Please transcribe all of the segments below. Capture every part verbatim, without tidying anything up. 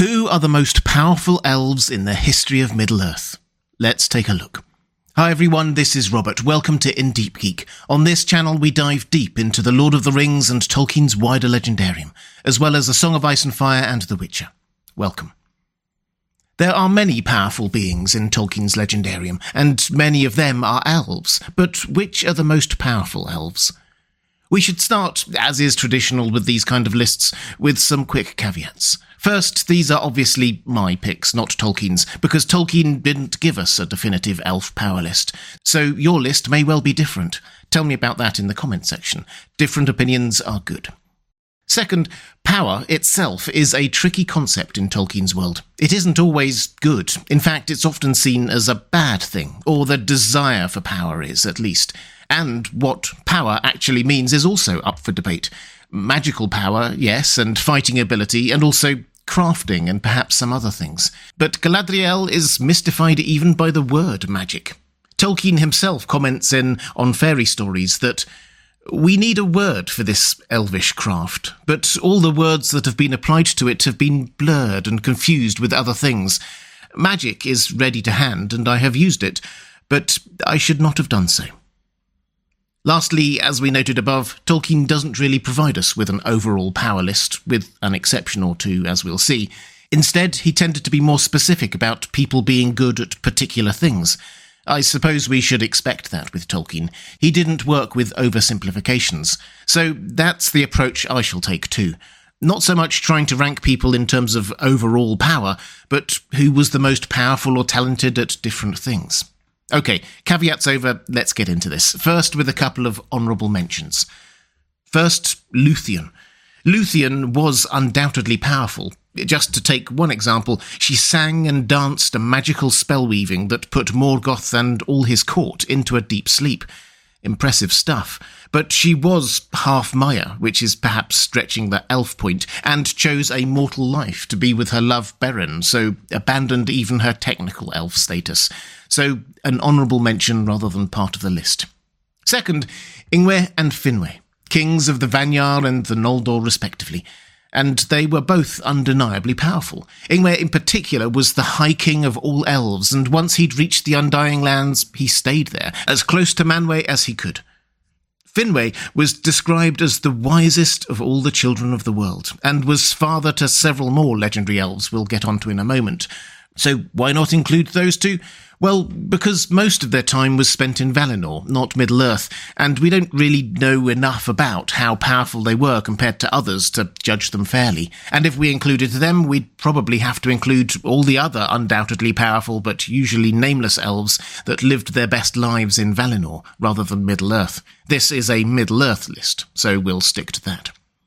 Who are the most powerful elves in the history of Middle-earth? Let's take a look. Hi everyone, this is Robert. Welcome to In Deep Geek. On this channel we dive deep into the Lord of the Rings and Tolkien's wider legendarium, as well as A Song of Ice and Fire and The Witcher. Welcome. There are many powerful beings in Tolkien's legendarium, and many of them are elves, but which are the most powerful elves? We should start, as is traditional with these kind of lists, with some quick caveats. First, these are obviously my picks, not Tolkien's, because Tolkien didn't give us a definitive elf power list, so your list may well be different. Tell me about that in the comments section. Different opinions are good. Second, power itself is a tricky concept in Tolkien's world. It isn't always good. In fact, it's often seen as a bad thing, or the desire for power is, at least. And what power actually means is also up for debate. Magical power, yes, and fighting ability, and also crafting and perhaps some other things. But Galadriel is mystified even by the word magic. Tolkien himself comments in On Fairy Stories that we need a word for this elvish craft, but all the words that have been applied to it have been blurred and confused with other things. Magic is ready to hand, and I have used it, but I should not have done so. Lastly, as we noted above, Tolkien doesn't really provide us with an overall power list, with an exception or two, as we'll see. Instead, he tended to be more specific about people being good at particular things. I suppose we should expect that with Tolkien. He didn't work with oversimplifications. So that's the approach I shall take too. Not so much trying to rank people in terms of overall power, but who was the most powerful or talented at different things. Okay, caveats over, let's get into this. First, with a couple of honourable mentions. First, Luthien. Luthien was undoubtedly powerful. Just to take one example, she sang and danced a magical spell-weaving that put Morgoth and all his court into a deep sleep. Impressive stuff. But she was half Maya, which is perhaps stretching the elf point, and chose a mortal life to be with her love Beren, so abandoned even her technical elf status. So an honourable mention rather than part of the list. Second, Ingwe and Finwë, kings of the Vanyar and the Noldor respectively, and they were both undeniably powerful. Ingwe in particular was the High King of all elves, and once he'd reached the Undying Lands, he stayed there, as close to Manwë as he could. Finwë was described as the wisest of all the children of the world, and was father to several more legendary elves we'll get onto in a moment. So why not include those two? Well, because most of their time was spent in Valinor, not Middle-earth, and we don't really know enough about how powerful they were compared to others to judge them fairly. And if we included them, we'd probably have to include all the other undoubtedly powerful but usually nameless elves that lived their best lives in Valinor rather than Middle-earth. This is a Middle-earth list, so we'll stick to that.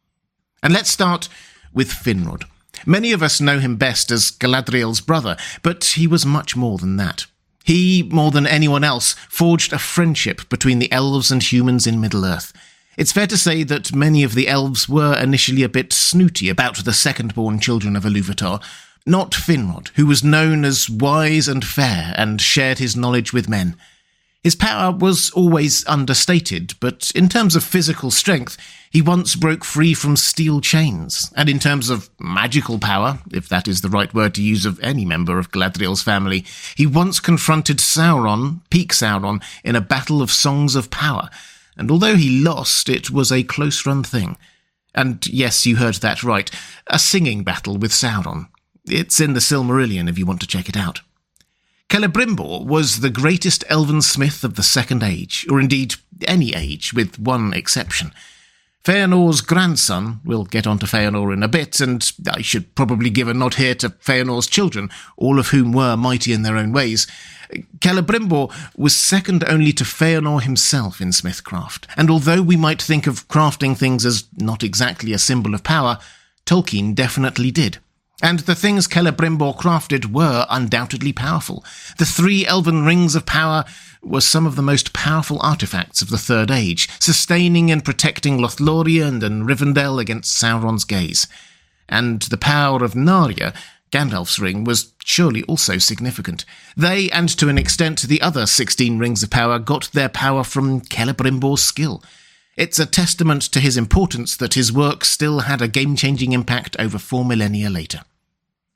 And let's start with Finrod. Many of us know him best as Galadriel's brother, but he was much more than that. He, more than anyone else, forged a friendship between the elves and humans in Middle-earth. It's fair to say that many of the elves were initially a bit snooty about the second-born children of Ilúvatar. Not Finrod, who was known as wise and fair and shared his knowledge with men. His power was always understated, but in terms of physical strength, he once broke free from steel chains, and in terms of magical power, if that is the right word to use of any member of Galadriel's family, he once confronted Sauron, peak Sauron, in a battle of songs of power, and although he lost, it was a close-run thing. And yes, you heard that right, a singing battle with Sauron. It's in the Silmarillion if you want to check it out. Celebrimbor was the greatest elven smith of the Second Age, or indeed any age, with one exception. Feanor's grandson, we'll get on to Feanor in a bit, and I should probably give a nod here to Feanor's children, all of whom were mighty in their own ways. Celebrimbor was second only to Feanor himself in smithcraft, and although we might think of crafting things as not exactly a symbol of power, Tolkien definitely did. And the things Celebrimbor crafted were undoubtedly powerful. The three elven rings of power were some of the most powerful artifacts of the Third Age, sustaining and protecting Lothlorien and Rivendell against Sauron's gaze. And the power of Narya, Gandalf's ring, was surely also significant. They, and to an extent the other sixteen rings of power, got their power from Celebrimbor's skill. It's a testament to his importance that his work still had a game-changing impact over four millennia later.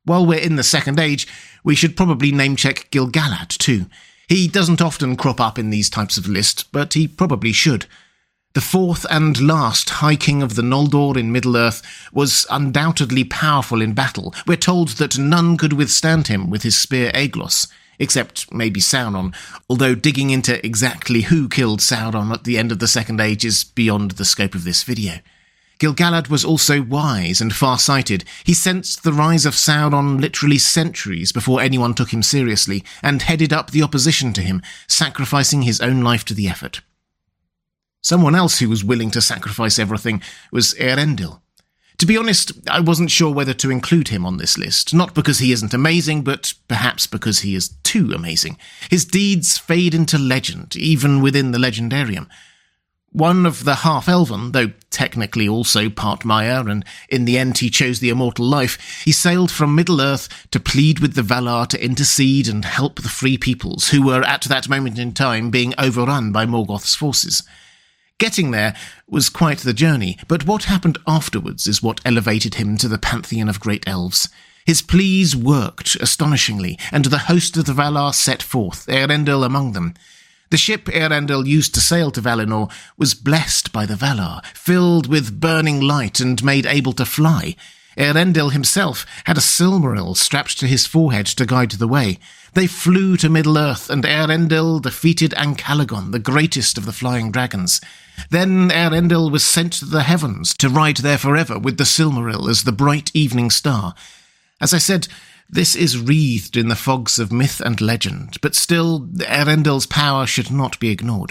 While we're in the Second Age, we should probably name-check Gil-galad too. He doesn't often crop up in these types of lists, but he probably should. The fourth and last High King of the Noldor in Middle-earth was undoubtedly powerful in battle. We're told that none could withstand him with his spear Aeglos, except maybe Sauron, although digging into exactly who killed Sauron at the end of the Second Age is beyond the scope of this video. Gil-galad was also wise and far-sighted. He sensed the rise of Sauron literally centuries before anyone took him seriously, and headed up the opposition to him, sacrificing his own life to the effort. Someone else who was willing to sacrifice everything was Eärendil. To be honest, I wasn't sure whether to include him on this list, not because he isn't amazing, but perhaps because he is too amazing. His deeds fade into legend, even within the Legendarium. One of the half-elven, though technically also part Maiar, and in the end he chose the immortal life, he sailed from Middle-earth to plead with the Valar to intercede and help the free peoples, who were at that moment in time being overrun by Morgoth's forces. Getting there was quite the journey, but what happened afterwards is what elevated him to the pantheon of great elves. His pleas worked astonishingly, and the host of the Valar set forth, Eärendil among them. The ship Eärendil used to sail to Valinor was blessed by the Valar, filled with burning light and made able to fly. Eärendil himself had a Silmaril strapped to his forehead to guide the way. They flew to Middle-earth, and Eärendil defeated Ancalagon, the greatest of the flying dragons. Then Eärendil was sent to the heavens to ride there forever with the Silmaril as the bright evening star. As I said, this is wreathed in the fogs of myth and legend, but still, Eärendil's power should not be ignored.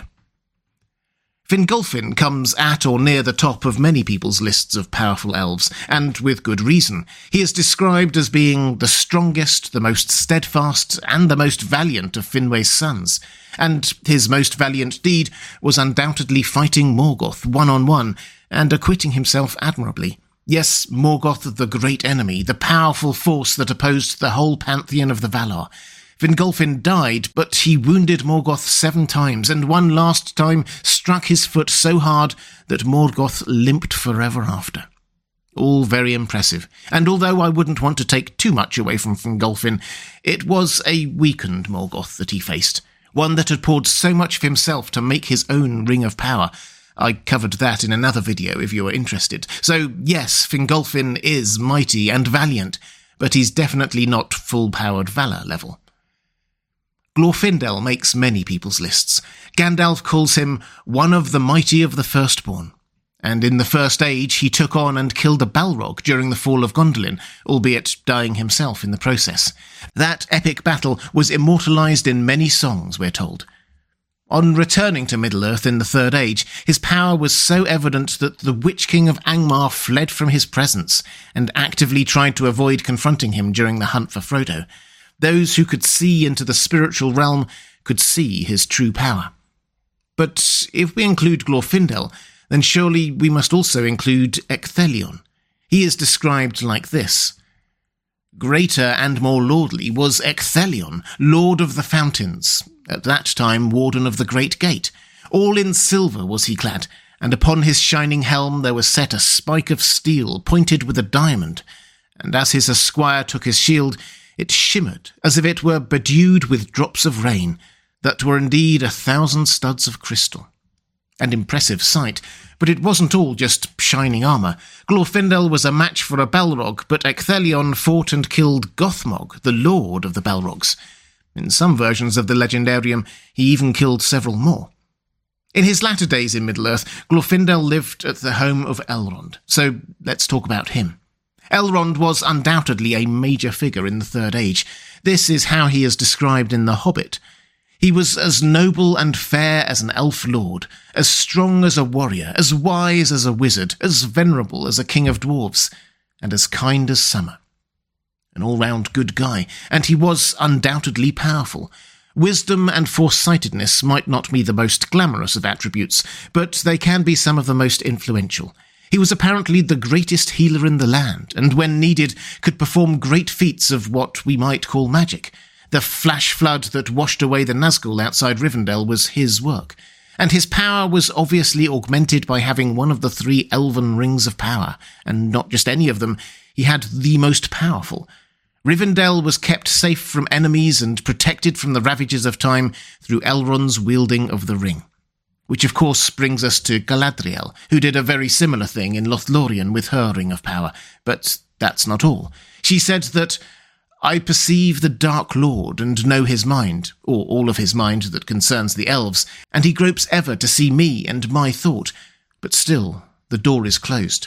Fingolfin comes at or near the top of many people's lists of powerful elves, and with good reason. He is described as being the strongest, the most steadfast, and the most valiant of Finwë's sons, and his most valiant deed was undoubtedly fighting Morgoth one-on-one and acquitting himself admirably. Yes, Morgoth, the great enemy, the powerful force that opposed the whole pantheon of the Valar. Fingolfin died, but he wounded Morgoth seven times, and one last time struck his foot so hard that Morgoth limped forever after. All very impressive, and although I wouldn't want to take too much away from Fingolfin, it was a weakened Morgoth that he faced, one that had poured so much of himself to make his own ring of power. I covered that in another video if you are interested. So yes, Fingolfin is mighty and valiant, but he's definitely not full-powered Valar level. Glorfindel makes many people's lists. Gandalf calls him one of the mighty of the Firstborn. And in the First Age, he took on and killed a Balrog during the fall of Gondolin, albeit dying himself in the process. That epic battle was immortalised in many songs, we're told. On returning to Middle-earth in the Third Age, his power was so evident that the Witch King of Angmar fled from his presence and actively tried to avoid confronting him during the hunt for Frodo. Those who could see into the spiritual realm could see his true power. But if we include Glorfindel, then surely we must also include Ecthelion. He is described like this. Greater and more lordly was Ecthelion, Lord of the Fountains, at that time Warden of the Great Gate. All in silver was he clad, and upon his shining helm there was set a spike of steel pointed with a diamond, and as his esquire took his shield, it shimmered as if it were bedewed with drops of rain, that were indeed a thousand studs of crystal. An impressive sight, but it wasn't all just shining armour. Glorfindel was a match for a Balrog, but Ecthelion fought and killed Gothmog, the lord of the Balrogs. In some versions of the Legendarium, he even killed several more. In his latter days in Middle-earth, Glorfindel lived at the home of Elrond, so let's talk about him. Elrond was undoubtedly a major figure in the Third Age. This is how he is described in The Hobbit. He was as noble and fair as an elf lord, as strong as a warrior, as wise as a wizard, as venerable as a king of dwarves, and as kind as summer. An all-round good guy, and he was undoubtedly powerful. Wisdom and foresightedness might not be the most glamorous of attributes, but they can be some of the most influential. He was apparently the greatest healer in the land, and when needed, could perform great feats of what we might call magic. The flash flood that washed away the Nazgul outside Rivendell was his work, and his power was obviously augmented by having one of the three elven rings of power, and not just any of them, he had the most powerful. Rivendell was kept safe from enemies and protected from the ravages of time through Elrond's wielding of the ring. Which of course brings us to Galadriel, who did a very similar thing in Lothlorien with her ring of power. But that's not all. She said that, "I perceive the Dark Lord and know his mind, or all of his mind that concerns the elves, and he gropes ever to see me and my thought, but still the door is closed."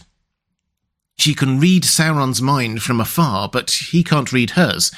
She can read Sauron's mind from afar, but he can't read hers,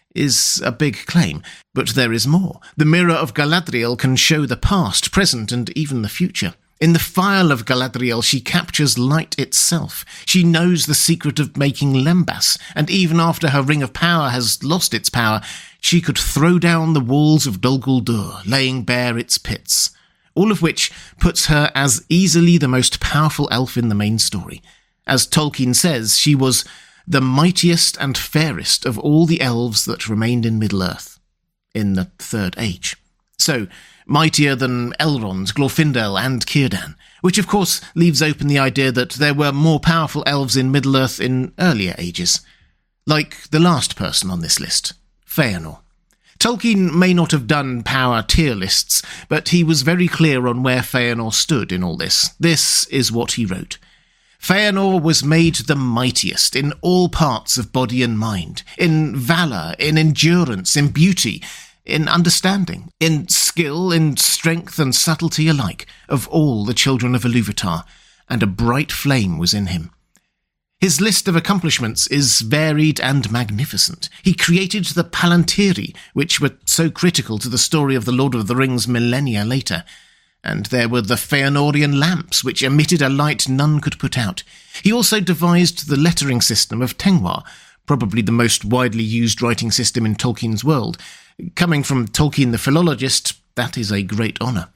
is a big claim. But there is more. The Mirror of Galadriel can show the past, present, and even the future. In the Phial of Galadriel, she captures light itself. She knows the secret of making lembas, and even after her Ring of Power has lost its power, she could throw down the walls of Dol Guldur, laying bare its pits. All of which puts her as easily the most powerful elf in the main story. As Tolkien says, she was the mightiest and fairest of all the elves that remained in Middle-earth, in the Third Age. So, mightier than Elrond, Glorfindel, and Círdan, which of course leaves open the idea that there were more powerful elves in Middle-earth in earlier ages. Like the last person on this list, Feanor. Tolkien may not have done power tier lists, but he was very clear on where Feanor stood in all this. This is what he wrote. Feanor was made the mightiest in all parts of body and mind, in valour, in endurance, in beauty, in understanding, in skill, in strength and subtlety alike, of all the children of Ilúvatar, and a bright flame was in him. His list of accomplishments is varied and magnificent. He created the Palantiri, which were so critical to the story of the Lord of the Rings millennia later. And there were the Feanorian lamps, which emitted a light none could put out. He also devised the lettering system of Tengwar, probably the most widely used writing system in Tolkien's world. Coming from Tolkien the philologist, that is a great honour.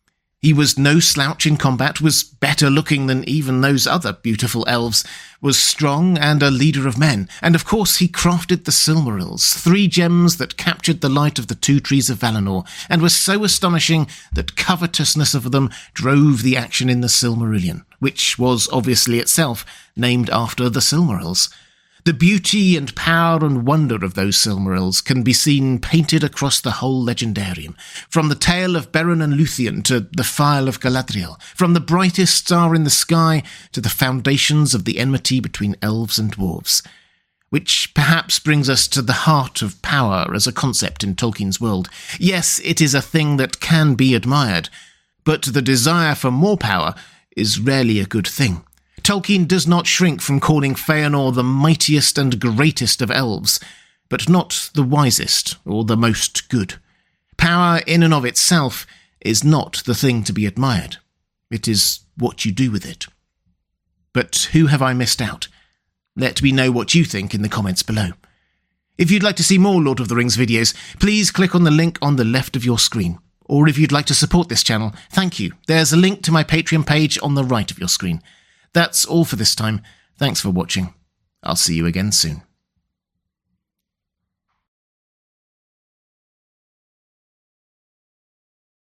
He was no slouch in combat, was better looking than even those other beautiful elves, was strong and a leader of men, and of course he crafted the Silmarils, three gems that captured the light of the two trees of Valinor, and were so astonishing that covetousness of them drove the action in the Silmarillion, which was obviously itself named after the Silmarils. The beauty and power and wonder of those Silmarils can be seen painted across the whole legendarium, from the tale of Beren and Luthien to the Phial of Galadriel, from the brightest star in the sky to the foundations of the enmity between elves and dwarves. Which perhaps brings us to the heart of power as a concept in Tolkien's world. Yes, it is a thing that can be admired, but the desire for more power is rarely a good thing. Tolkien does not shrink from calling Feanor the mightiest and greatest of elves, but not the wisest or the most good. Power in and of itself is not the thing to be admired. It is what you do with it. But who have I missed out? Let me know what you think in the comments below. If you'd like to see more Lord of the Rings videos, please click on the link on the left of your screen. Or if you'd like to support this channel, thank you. There's a link to my Patreon page on the right of your screen. That's all for this time. Thanks for watching. I'll see you again soon.